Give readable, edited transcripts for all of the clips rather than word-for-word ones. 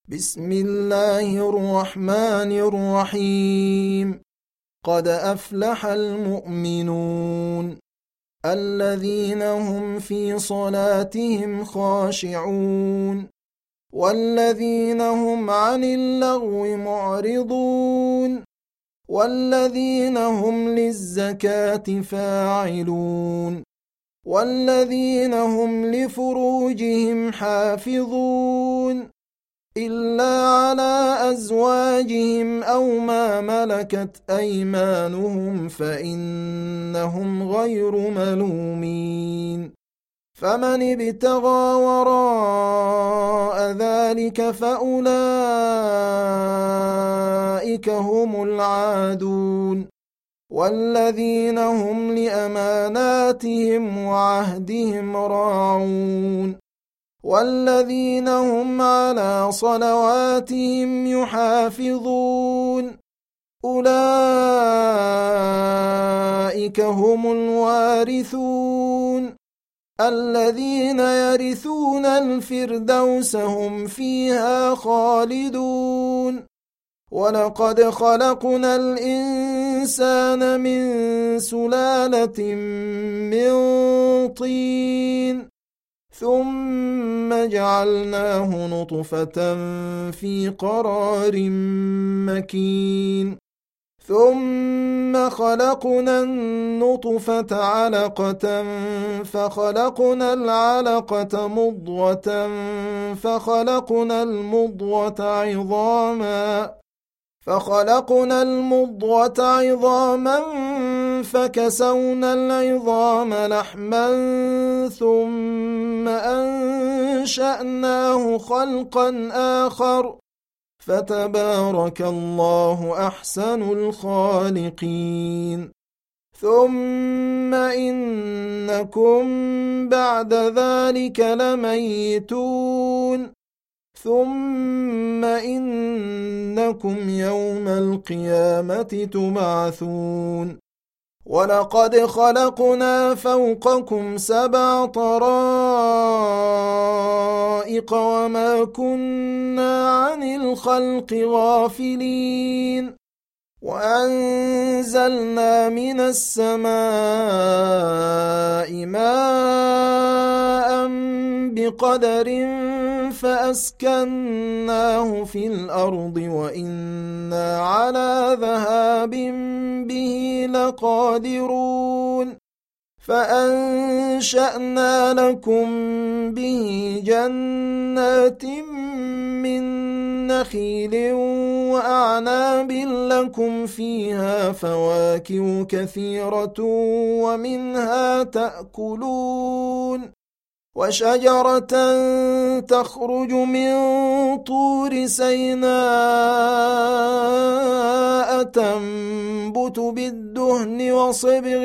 بسم الله الرحمن الرحيم. قد أفلح المؤمنون الذين هم في صلاتهم خاشعون والذين هم عن اللغو معرضون والذين هم للزكاة فاعلون والذين هم لفروجهم حافظون إلا على أزواجهم أو ما ملكت أيمانهم فإنهم غير ملومين. فمن ابتغى وراء ذلك فأولئك هم العادون والذين هم لأماناتهم وعهدهم راعون والذين هم على صلواتهم يحافظون أولئك هم الوارثون الذين يرثون الفردوس هم فيها خالدون. ولقد خلقنا الإنسان من سلالة من طين ثم جعلناه نطفة في قرار مكين ثم خلقنا النطفة علقة فخلقنا العلقة مضغة فخلقنا المضغة عظاما فكسونا العظام لحما ثم أنشأناه خلقا آخر فتبارك الله أحسن الخالقين. ثم إنكم بعد ذلك لميتون ثم إنكم يوم القيامة تبعثون. ولقد خلقنا فوقكم 7 طرائق وما كنا عن الخلق غافلين وأنزلنا من السماء ماء بقدر فأسكناه في الأرض وإنا على ذهاب به لقادرون. فأنشأنا لكم به جنات من نخيل وأعناب لكم فيها فواكه كثيرة ومنها تأكلون وشجرة تخرج من طور سيناء تنبت بالدهن وصبغ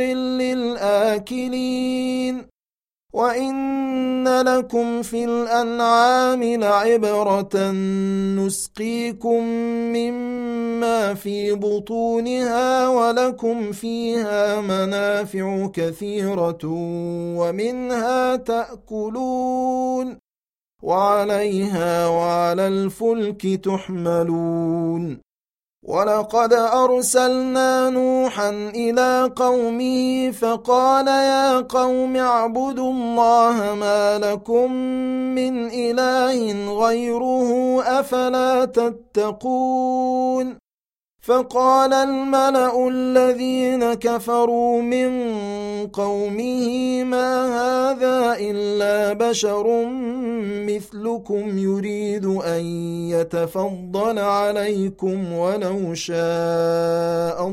للآكلين وإن لكم في الأنعام لعبرة نسقيكم مما في بطونها ولكم فيها منافع كثيرة ومنها تأكلون وعليها وعلى الفلك تحملون. ولقد أرسلنا نوحا إلى قومه فقال يا قوم اعبدوا الله ما لكم من إله غيره أفلا تتقون. فقال الملأ الذين كفروا من قومه ما هذا إلا بشر مثلكم يريد أن يتفضل عليكم ولو شاء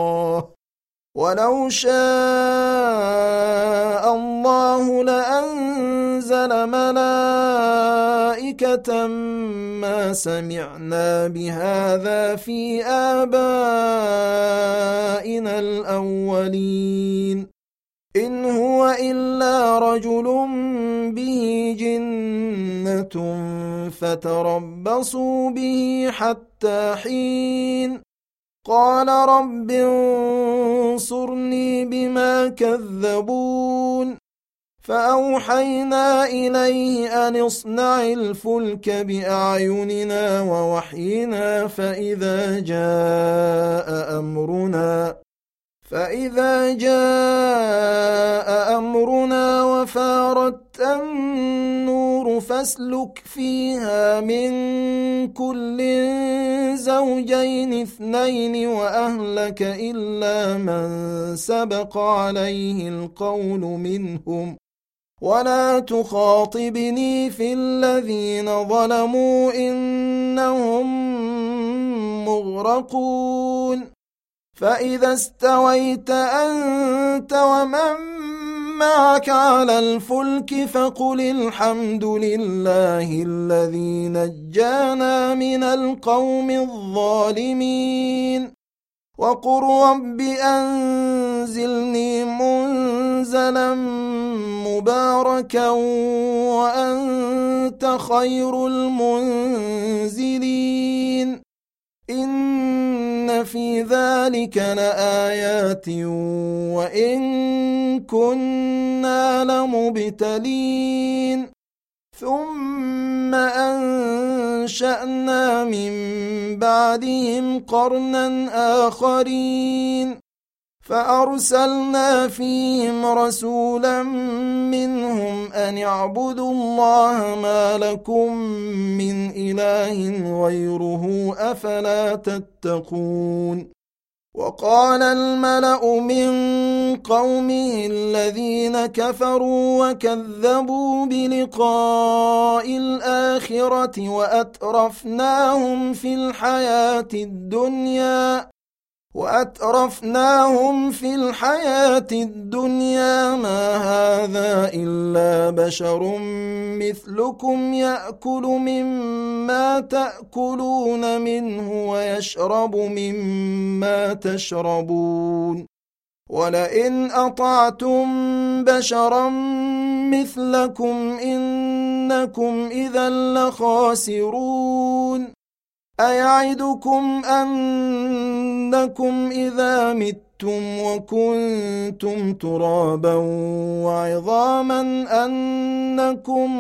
الله لأنزل ملائكة ما سمعنا بهذا في آبائنا الأولين إن هو إلا رجل به جنة فتربصوا به حتى حين. قال رب انصرني بما كذبون فأوحينا إليه أن اصنع الفلك بأعيننا ووحينا فإذا جاء أمرنا وفارت النور فاسلك فيها من كل زوجين 2 وأهلك إلا من سبق عليه القول منهم ولا تخاطبني في الذين ظلموا إنهم مغرقون فإذا استويت أنت ومن معك على الفلك فقل الحمد لله الذي نجانا من القوم الظالمين وقل رب أنزلني منزلا مباركا وأنت خير المنزلين إن في ذلك لآيات وإن كنا لمبتلين ثم أنشأنا من بعدهم قرنا آخرين فأرسلنا فيهم رسولا منهم أن اعبدوا الله ما لكم من إله غيره أفلا تتقون وقال الملأ من قومه الذين كفروا وكذبوا بلقاء الآخرة وأترفناهم في الحياة الدنيا ما هذا إلا بشر مثلكم يأكل مما تأكلون منه ويشرب مما تشربون ولئن أطعتم بشرا مثلكم إنكم إذا لخاسرون أيعدكم أنكم إذا متم وكنتم ترابا وعظاما أنكم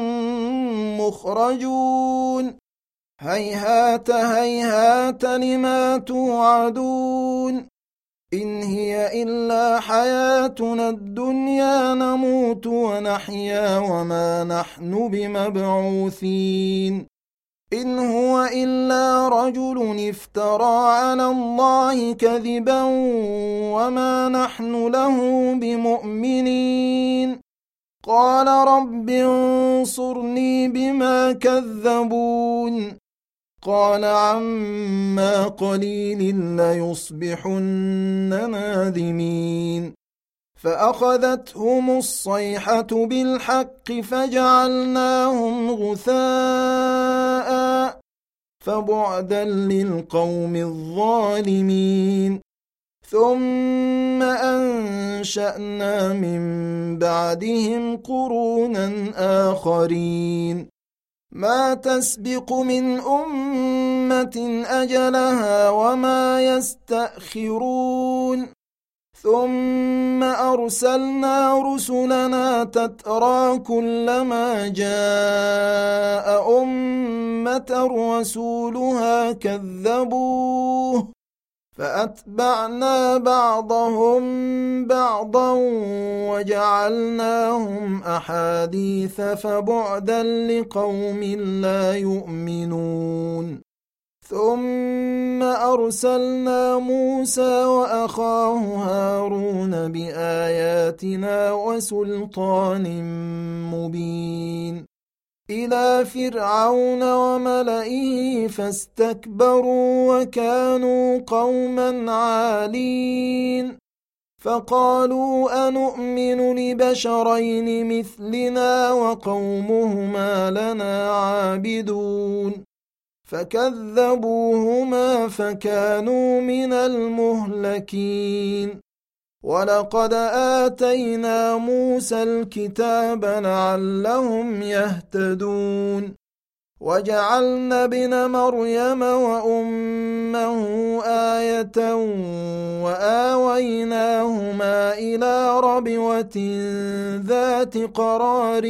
مخرجون هيهات هيهات لما توعدون إن هي إلا حياتنا الدنيا نموت ونحيا وما نحن بمبعوثين إن هو إلا رجل افترى على الله كذبا وما نحن له بمؤمنين قال رب انصرني بما كذبون قال عما قليل ليصبحن نادمين فأخذتهم الصيحة بالحق فجعلناهم غثاء فبعدا للقوم الظالمين ثم أنشأنا من بعدهم قرونا آخرين ما تسبق من أمة أجلها وما يستأخرون ثم أرسلنا رسلنا تترى كلما جاء أمة رسولها كذبوه فأتبعنا بعضهم بعضا وجعلناهم أحاديث فبعدا لقوم لا يؤمنون ثم أرسلنا موسى وأخاه هارون بآياتنا وسلطان مبين إلى فرعون وملئه فاستكبروا وكانوا قوما عالين فقالوا أنؤمن لبشرين مثلنا وقومهما لنا عابدون فكذبوهما فكانوا من المهلكين ولقد آتينا موسى الكتاب لعلهم يهتدون وجعلنا ابن مريم وأمه آية وآويناهما إلى ربوة ذات قرار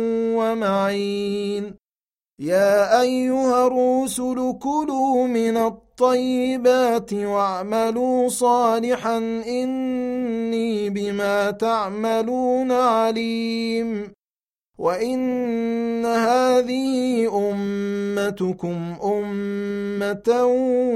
ومعين يا أيها الرسل كلوا من الطيبات واعملوا صالحا إني بما تعملون عليم وإن هذه أمتكم أمة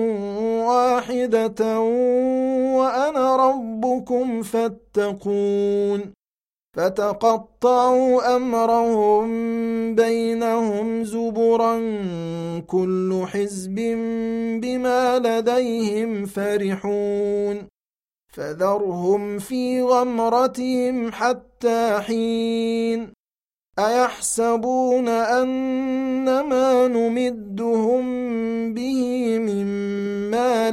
واحدة وأنا ربكم فاتقون فتقطعوا أمرهم بينهم زبرا كل حزب بما لديهم فرحون فذرهم في غمرتهم حتى حين أيحسبون أنما نمدهم به من مال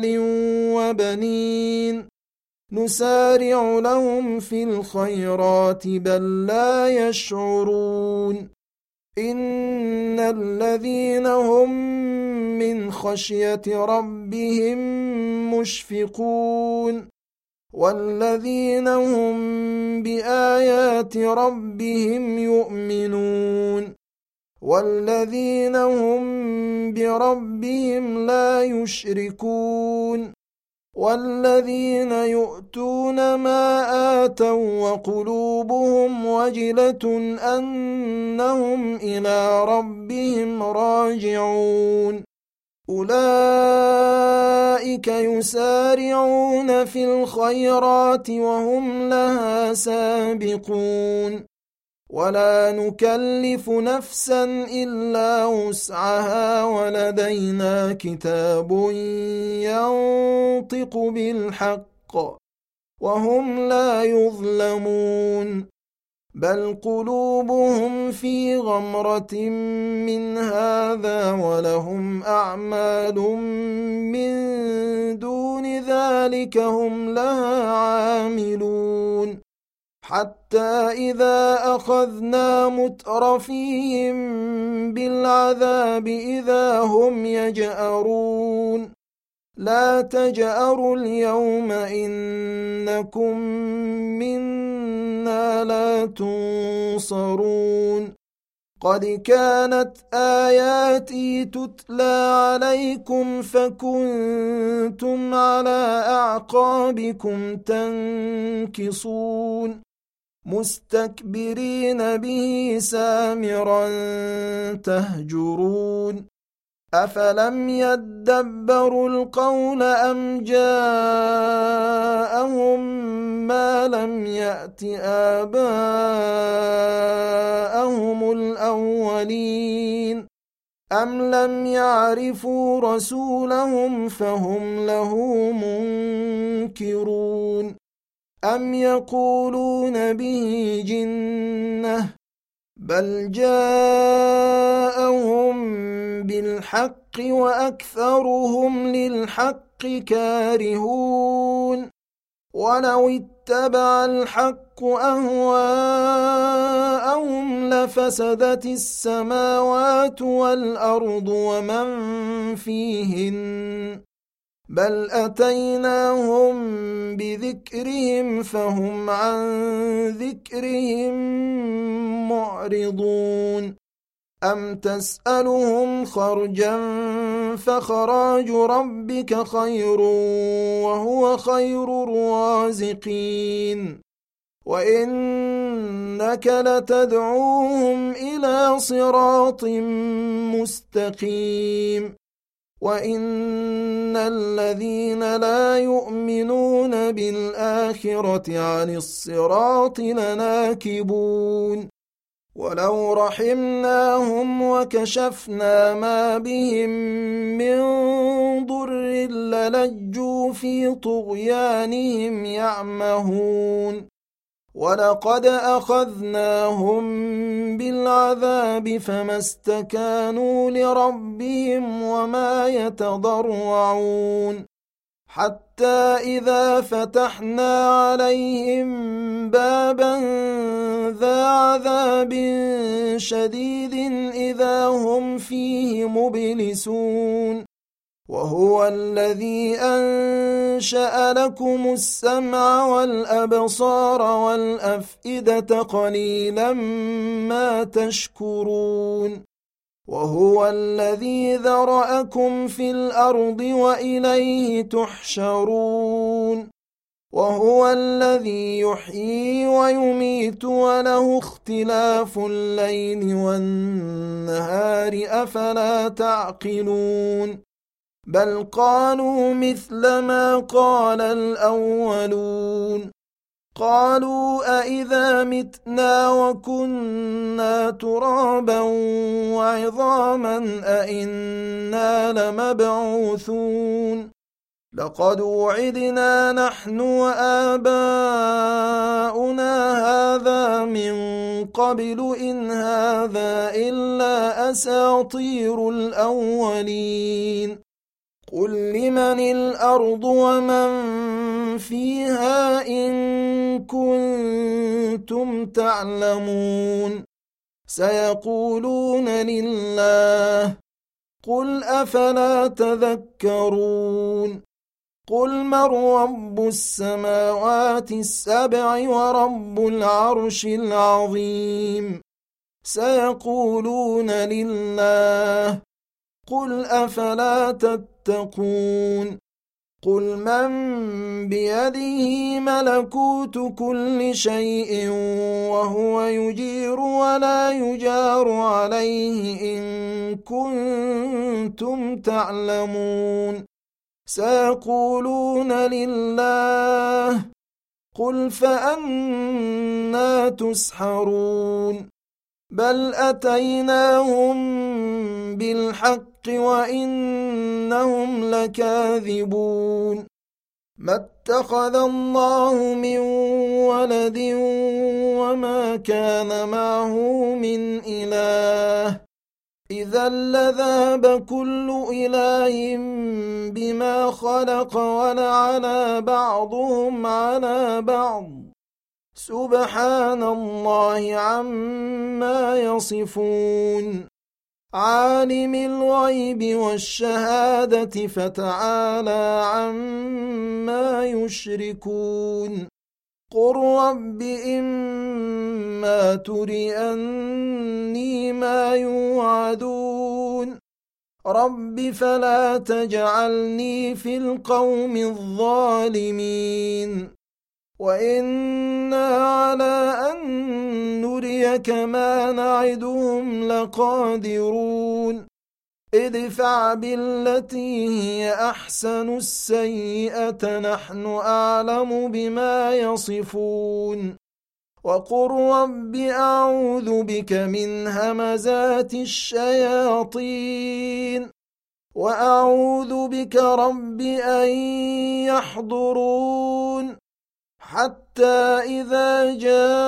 وبنين نسارع لهم في الخيرات بل لا يشعرون إن الذين هم من خشية ربهم مشفقون والذين هم بآيات ربهم يؤمنون والذين هم بربهم لا يشركون والذين يؤتون ما آتوا وقلوبهم وجلة أنهم إلى ربهم راجعون أولئك يسارعون في الخيرات وهم لها سابقون ولا نكلف نفسا إلا وسعها ولدينا كتاب ينطق بالحق وهم لا يظلمون بل قلوبهم في غمرة من هذا ولهم أعمال من دون ذلك هم لها عاملون حتى إذا أخذنا مترفيهم بالعذاب إذا هم يجأرون لا تجأروا اليوم إنكم منا لا تنصرون قد كانت آياتي تتلى عليكم فكنتم على أعقابكم تنكصون مستكبرين به سامرا تهجرون أفلم يدبروا القول أم جاءهم ما لم يأت آباءهم الأولين أم لم يعرفوا رسولهم فهم له منكرون أم يقولون به جنة بل جاءهم بالحق وأكثرهم للحق كارهون ولو اتبع الحق أهواءهم لفسدت السماوات والأرض ومن فيهن بل أتيناهم بذكرهم فهم عن ذكرهم معرضون أم تسألهم خرجا فخراج ربك خير وهو خير الرازقين وإنك لتدعوهم إلى صراط مستقيم وإن الذين لا يؤمنون بالآخرة عن الصراط لناكبون ولو رحمناهم وكشفنا ما بهم من ضر للجوا في طغيانهم يعمهون ولقد أخذناهم بالعذاب فما استكانوا لربهم وما يتضرعون حتى إذا فتحنا عليهم بابا ذا عذاب شديد إذا هم فيه مبلسون وهو الذي أنشأ لكم السمع والأبصار والأفئدة قليلا ما تشكرون وهو الذي ذرأكم في الأرض وإليه تحشرون وهو الذي يحيي ويميت وله اختلاف الليل والنهار أفلا تعقلون بل قالوا مثل ما قال الأولون قالوا أإذا متنا وكنا ترابا وعظاما أإنا لمبعوثون لقد وعدنا نحن وآباؤنا هذا من قبل إن هذا إلا أساطير الأولين قل لمن الأرض ومن فيها إن كنتم تعلمون سيقولون لله قل أفلا تذكرون قل من رب السماوات السبع ورب العرش العظيم سيقولون لله قل أفلا تتقون قل من بيده ملكوت كل شيء وهو يجير ولا يجار عليه إن كنتم تعلمون سيقولون لله قل فأنى تسحرون بل أتيناهم بالحق وإنهم لكاذبون ما اتخذ الله من ولد وما كان معه من إله إذا لذهب كل إله بما خلق ولعلى بعضهم على بعض سبحان الله عما يصفون عالم الغيب والشهادة فتعالى عما يشركون قل رب إما تريني ما يوعدون رب فلا تجعلني في القوم الظالمين وإنا على أن نريك ما نعدهم لقادرون ادفع بالتي هي أحسن السيئة نحن أعلم بما يصفون وقل رب أعوذ بك من همزات الشياطين وأعوذ بك رب أن يحضرون حتى إذا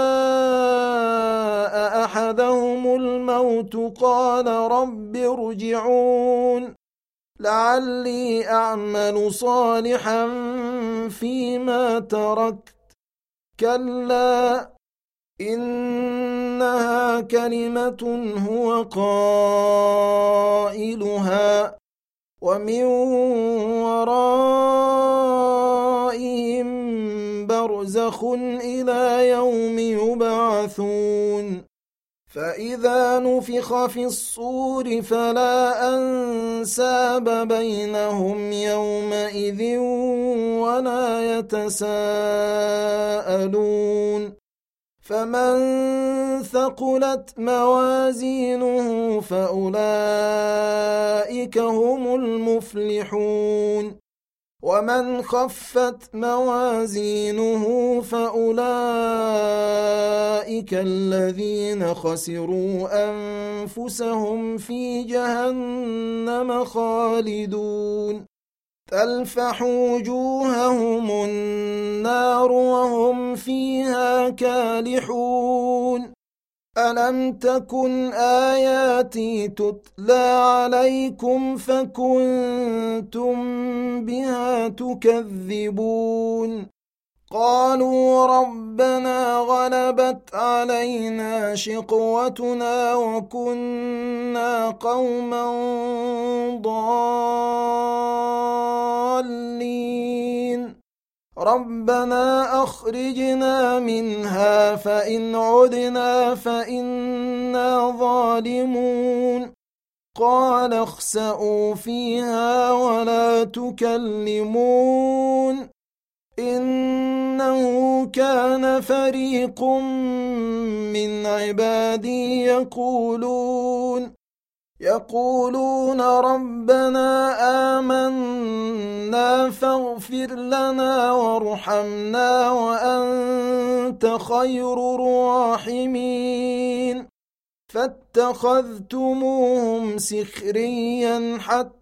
جاء أحدهم الموت قال رب ارجعون لعلي أعمل صالحا فيما تركت كلا إنها كلمة هو قائلها ومن ورائهم برزخ إلى يوم يبعثون فإذا نفخ في الصور فلا أنساب بينهم يومئذ ولا يتساءلون فمن ثقلت موازينه فأولئك هم المفلحون ومن خفت موازينه فأولئك الذين خسروا أنفسهم في جهنم خالدون تلفح وجوههم النار وهم فيها كالحون ألم تكن آياتي تتلى عليكم فكنتم بها تكذبون قالوا ربنا غلبت علينا شقوتنا وكنا قوما ضالين ربنا أخرجنا منها فإن عدنا فإنا ظالمون قال اخسئوا فيها ولا تكلمون إنه كان فريق من عبادي يقولون ربنا آمنا فاغفر لنا وارحمنا وأنت خير الراحمين فاتخذتموهم سخريا حتى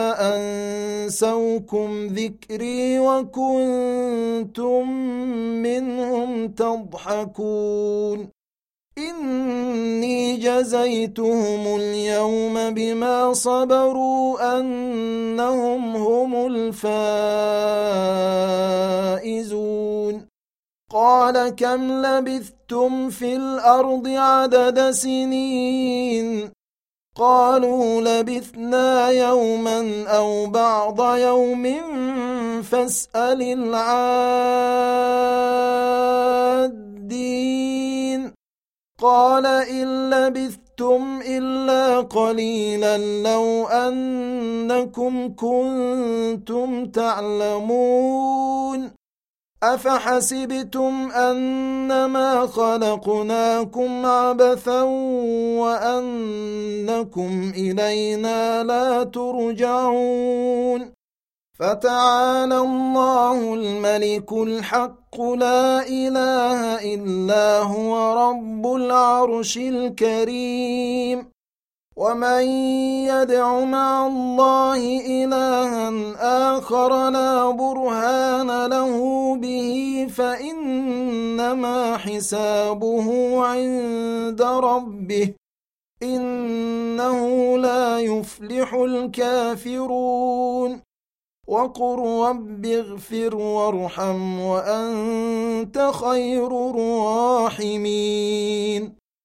أنسوكم ذكري وكنتم منهم تضحكون إني جزيتهم اليوم بما صبروا أنهم هم الفائزون قال كم لبثتم في الأرض عدد سنين قالوا لبثنا يوما أو بعض يوم فاسأل العادين قال إن لبثتم إلا قليلا لو أنكم كنتم تعلمون أفحسبتم أنما خلقناكم عبثا وأنكم إلينا لا ترجعون فتعالى الله الملك الحق لا إله إلا هو رب العرش الكريم ومن يدع مع الله إلها آخر لا برهان له به فإنما حسابه عند ربه إنه لا يفلح الكافرون وقل رب اغفر وارحم وأنت خير الراحمين